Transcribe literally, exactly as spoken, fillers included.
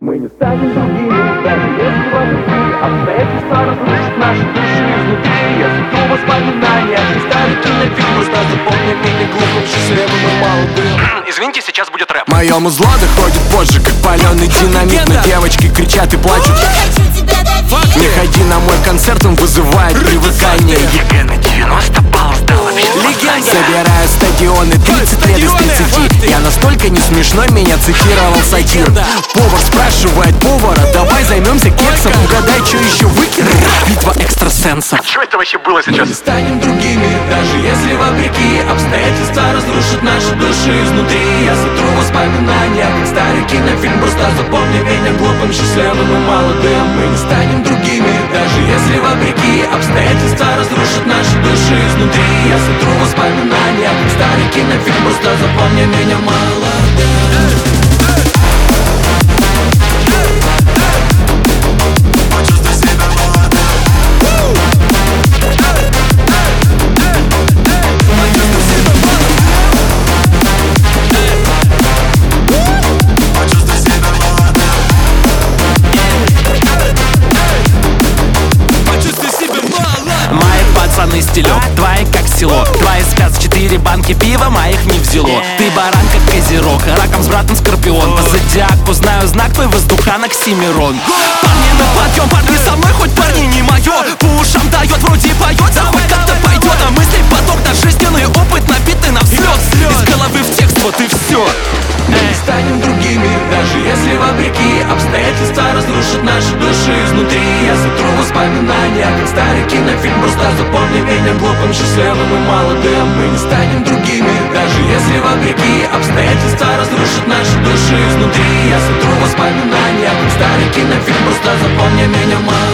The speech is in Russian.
Мы не станем другими, даже если вопреки обстоятельства разрушат наши души изнутри. Я сотру воспоминания, не старый кинофильм, просто запомни меня глупым, счастливым и молодым. Извините, сейчас будет рэп. Мое музло доходит позже, как паленый динамит. Но девочки кричат и плачут. Не ходи на мой концерт, он вызывает привыкание. ЕГЭ на девяносто баллов сдала вообще. Легенда. Собираю стадионы тридцать лет из тридцати. Я настолько не смешной, меня цитировал сатир. Повар спрашивает повара: давай займемся кексом. Угадай, что еще выкинул. Битва экстрасенсов. Что это вообще было сейчас? Мы не станем другими, даже если вопреки обстоятельства разрушат наши души изнутри. Я сотру воспоминания, как старый кинофильм, просто запомни меня глупым, счастливым и молодым. Мы не станем другими, даже если вопреки обстоятельства разрушат наши души изнутри. Я сотру воспоминания, как старый кинофильм, просто запомни меня молодым. Стилек, твои как село. Твои спят с четыре банки пива, моих не взяло. Ты баран как козерог, раком с братом скорпион. По зодиаку знаю знак твой воздуханок Оксимирон. Парни на подъем, парни со мной, хоть парни не мое. По ушам дает, вроде поет, да хоть как-то пойдет. А мысли поток, да жизненный опыт напитый на взлет. Из головы в текст, вот и все. Мы не станем другими, даже если вопреки обстоятельства разрушат наши души изнутри. Я сотру воспоминания, как старый кинофильм, просто запомни меня глупым, счастливым и молодым. Мы не станем другими, даже если вопреки обстоятельства разрушат наши души изнутри. Я сотру воспоминания, как старый кинофильм, просто запомни меня молодым.